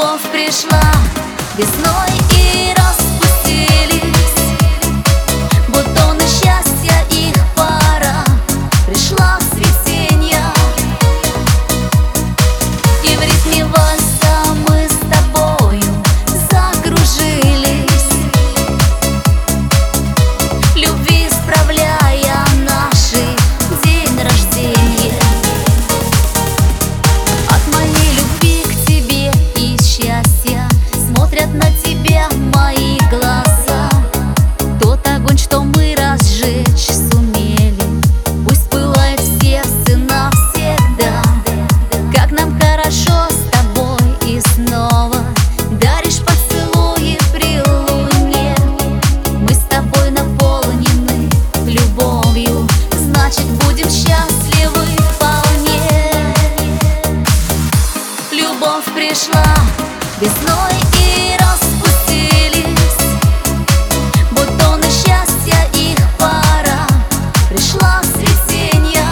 Любовь пришла весной и распустились бутоны счастья, их пора пришла с цветенья. И в ритме вальса мы с тобою закружились, любви справляя наши день рождения. От моей любви к тебе и счастья смотрят на тебя мои глаза. Тот огонь, что мы разжечь сумели, пусть пылает в сердце навсегда. Как нам хорошо с тобой и снова даришь поцелуи при луне. Мы с тобой наполнены любовью, значит, будем счастливы вполне. Любовь пришла весной и распустились бутоны счастья, их пора пришла с цветенья.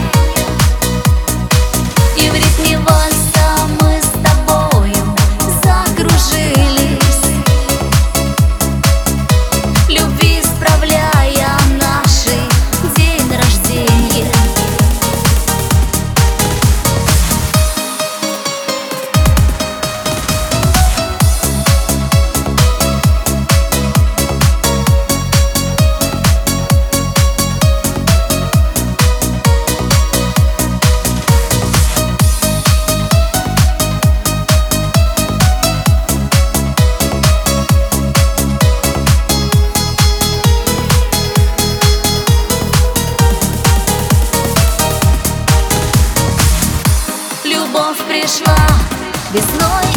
И в ритме вальса мы с тобою закружились, любви справляя наши день рождения. Любовь пришла весной